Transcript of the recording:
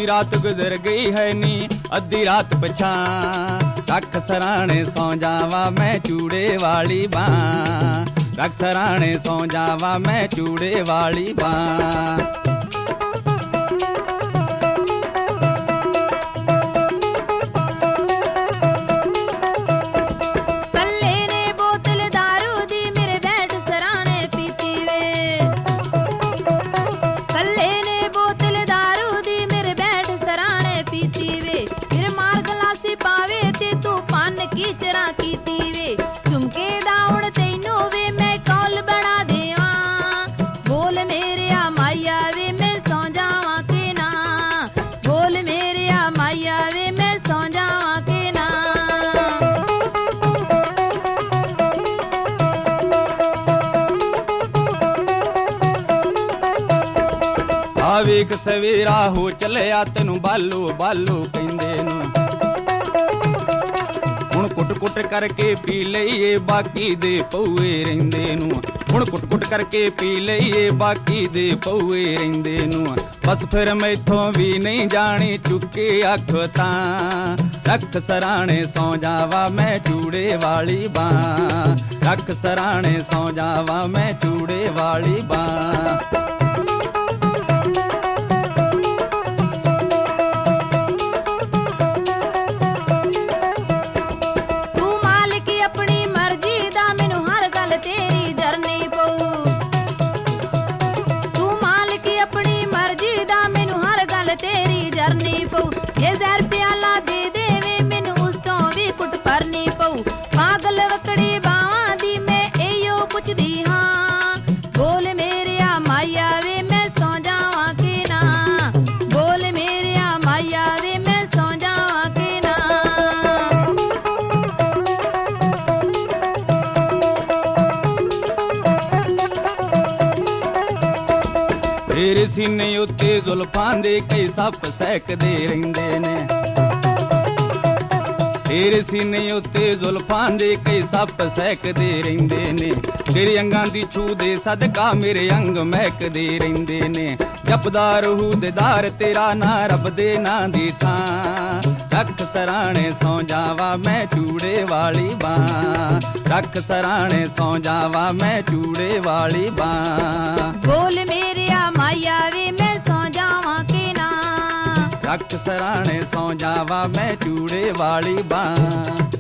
रात गुजर गई है नी अद्धी रात पछा, रख सराणे सौ जावा मैं चूड़े वाली बां, रख सराणे सौ जावा मैं चूड़े वाली बां। ਵੇਖ ਸਵੇਰਾ ਹੋ ਚੱਲਿਆ ਤੈਨੂੰ ਬਾਲੋ ਬਾਲੋ ਕਹਿੰਦੇ ਨੂੰ, ਹੁਣ ਕੁੱਟ-ਕੁੱਟ ਕਰਕੇ ਪੀ ਲਈਏ ਬਾਕੀ ਦੇ ਪਊਏ ਰਹਿੰਦੇ ਨੂੰ, ਹੁਣ ਕੁੱਟ-ਕੁੱਟ ਕਰਕੇ ਪੀ ਲਈਏ ਬਾਕੀ ਦੇ ਪਊਏ ਰਹਿੰਦੇ ਨੂੰ। ਬਸ ਫਿਰ ਮੈਥੋਂ ਵੀ ਨਹੀਂ ਜਾਣੀ ਚੁੱਕੇ ਅੱਖ ਤਾਂ, ਰੱਖ ਸਰਾਣੇ ਸੌ ਜਾਵਾ ਮੈਂ ਚੂੜੇ ਵਾਲੀ ਬਾਂ, ਰੱਖ ਸਰਾਣੇ ਸੌ ਜਾਵਾ ਮੈਂ ਚੂੜੇ ਵਾਲੀ ਬਾਂ। ਤੇਰੇ ਸੀਨੇ ਉੱਤੇ ਜ਼ੁਲਫਾਂ ਦੇ ਕਈ ਸੱਪ ਸਹਿਕਦੇ ਰਹਿੰਦੇ ਨੇ, ਤੇਰੇ ਸੀਨੇ ਉੱਤੇ ਜ਼ੁਲਫਾਂ ਦੇ ਕਈ ਸੱਪ ਸਹਿਕਦੇ ਰਹਿੰਦੇ ਨੇ, ਤੇਰੇ ਅੰਗਾਂ ਦੀ ਛੂ ਦੇ ਸਦਕਾ ਮੇਰੇ ਅੰਗ ਮਹਿਕਦੇ ਰਹਿੰਦੇ ਨੇ। ਜਪਦਾ ਰਹੂ ਦਿਦਾਰ ਤੇਰਾ ਨਾ ਰੱਬ ਦੇ ਨਾਂ ਦੀ ਥਾਂ, ਰੱਖ ਸਰਾਣੇ ਸੌ ਜਾਵਾ ਮੈਂ ਚੂੜੇ ਵਾਲੀ ਬਾਂ, ਰੱਖ ਸਰਾਣੇ ਸੌ ਜਾਵਾ ਮੈਂ ਚੂੜੇ ਵਾਲੀ ਬਾਂ। ਬੋਲ ਮੇਰਿਆ ਮਾਇਆ ਵੇ ਮੈਂ ਸੌ ਜਾਵਾਂ ਕਿ ਨਾ, ਰੱਖ ਸਰਾਣੇ ਸੌ ਜਾਵਾ ਮੈਂ ਚੂੜੇ ਵਾਲੀ ਬਾਂ।